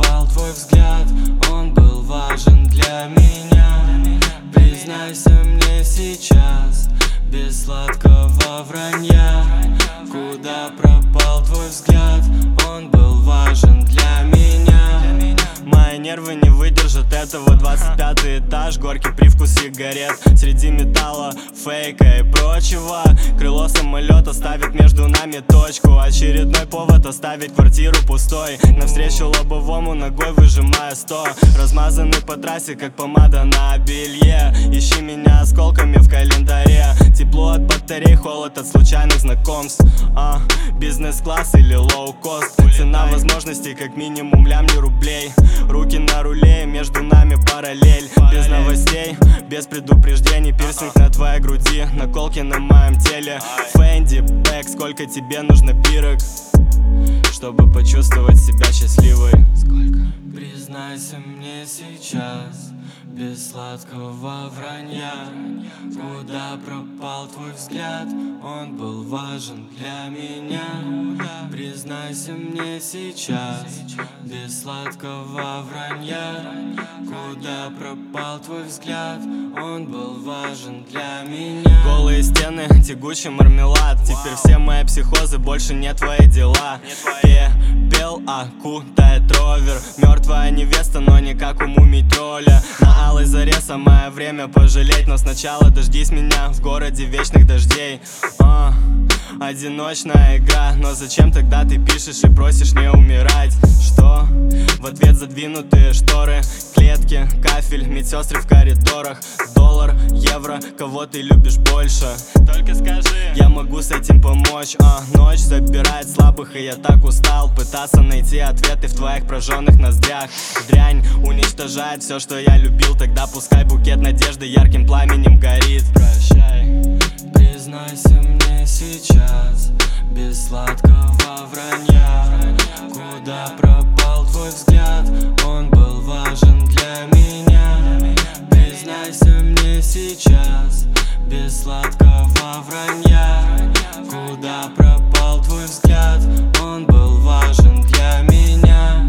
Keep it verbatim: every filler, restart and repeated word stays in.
пропал твой взгляд, он был важен для меня. Признайся мне сейчас, без сладкого вранья. Куда пропал твой взгляд, он был важен для меня. Мои нервы не выдержат этого. Двадцать пятый этаж, горький привкус сигарет среди металла, фейка и прочего. Крыло самолета ставит между нами точку. Очередной повод оставить квартиру пустой. Навстречу лобовому ногой выжимая сто. Размазанный по трассе, как помада на белье. Ищи меня осколками в календаре. Тепло от батарей, холод от случайных знакомств. а, Бизнес-класс или лоу-кост. Цена возможностей как минимум лямни рублей. Руки на руле, между нами параллель. Без новостей, без предупреждений. Пирсинг на твоей груди, наколки на моем теле. Фэнди, бэк, сколько тебе нужно бирок, чтобы почувствовать себя счастливой? Сколько? Признайся мне сейчас, без сладкого вранья. Куда пропал твой взгляд, он был важен для меня. Признайся мне сейчас, без сладкого вранья. Куда пропал твой взгляд, он был важен для меня. Голые стены, тягучий мармелад. Теперь все мои психозы больше не твои дела. Пепел окутает ровер. Мертвая невеста, но не как у мумий тролля. На алой заре самое время пожалеть. Но сначала дождись меня в городе вечных дождей. а, Одиночная игра. Но зачем тогда ты пишешь и просишь не умирать? Что? В ответ задвинутые шторы, клетки, кафель, медсестры в коридорах. Доллар, евро, кого ты любишь больше? Только скажи, я могу с этим помочь. а, Ночь забирает слабых, и я так устал пытаться найти ответы в твоих прожженных ноздрях. Дрянь уничтожает все, что я любил. Тогда пускай букет надежды ярким пламенем горит. Прощай. Признайся мне сейчас, без сладкого вранья. Куда пропал твой взгляд, он был важен для меня. Признайся мне сейчас, без сладкого вранья. Куда пропал твой взгляд, он был важен для меня.